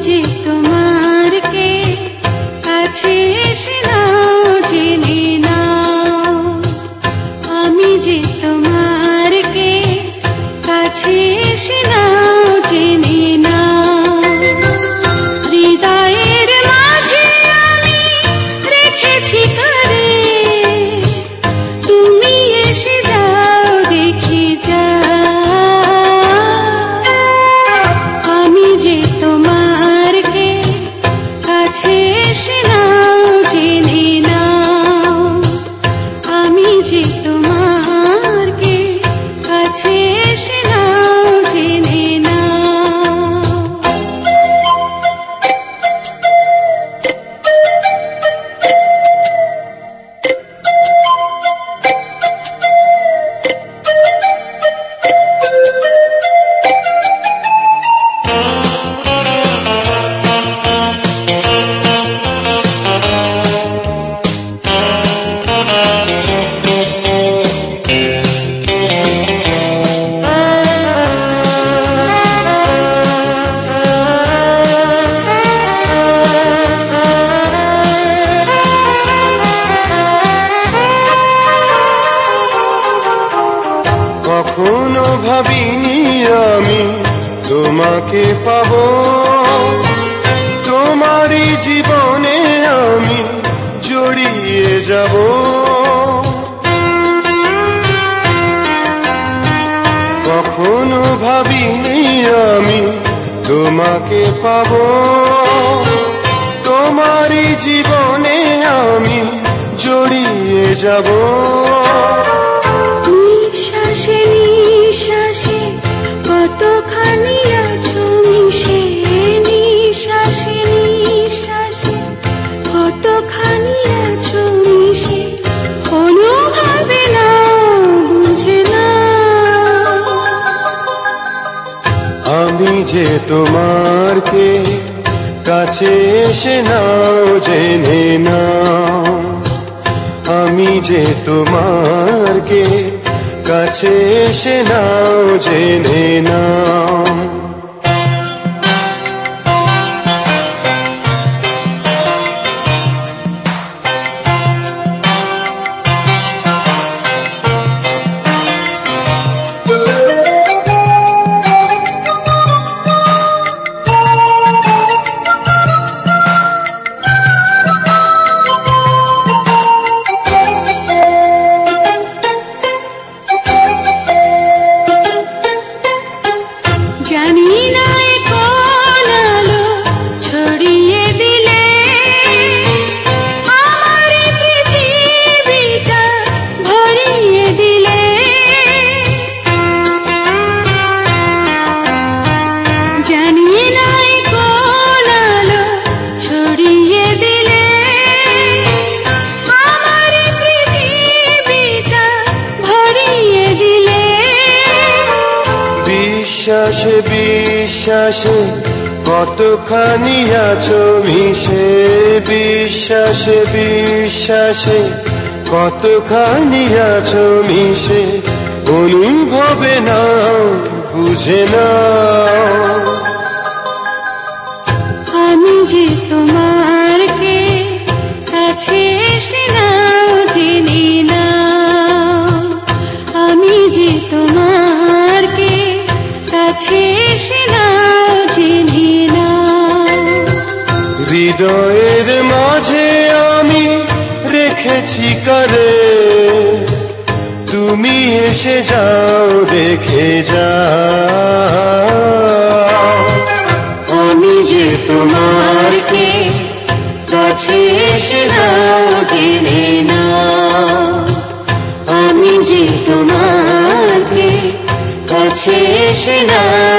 যে তোমার কে কাছে এসে নাও জেনে নাও, আমি যে তোমার কে কাছে এসে নাও জেনে নাও। হৃদয়ের মাঝে আমি রেখেছি কারে, তুমি এসে যাও দেখে যাও, আমি যে তোমার কে কাছে এসে নাও জেনে নাও, আমি যে তোমার কে কাছে এসে নাও জেনে নাও। কখনো ভাবিনি আমি তোমাকে পাবো, তোমারই জীবনে আমি জড়িয়ে যাব। কখনো ভাবিনি আমি তোমাকে পাবো, তোমারই জীবনে আমি জড়িয়ে যাব। নিঃশ্বাসে নিঃশ্বাসে কতখানি আছো মিশে, নিঃশ্বাসে নিঃশ্বাসে কতখানি আছো মিশে, অনুভবে না বুঝে না, আমি যে তোমার কে কাছে এসে নাও জেনে নাও, আমি যে তোমার কে কাছে এসে নাও জেনে নাও। জানি না এ কোন আলো ছড়িয়ে দিলে আমার পৃথিবীটা ভরিয়ে দিলে, জানি না এ কোন আলো ছড়িয়ে দিলে আমার পৃথিবীটা ভরিয়ে দিলে। বিশ্বাসে বিশ্বাসে কতখানি আছো মিশে, বিশ্বাসে বিশ্বাসে কতখানি আছো মিশে, অনুভবে না বুঝে না, আমি যে তোমার কে কাছে এসে নাও জেনে নাও, আমি যে তোমার কে কাছে এসে নাও জেনে নাও। হৃদয়ের মাঝে আমি রেখেছি কারে, তুমি এসে যাও দেখে যাও, আমি যে তোমার কে কাছে এসে নাও জেনে নাও, আমি যে তোমার কে কাছে এসে নাও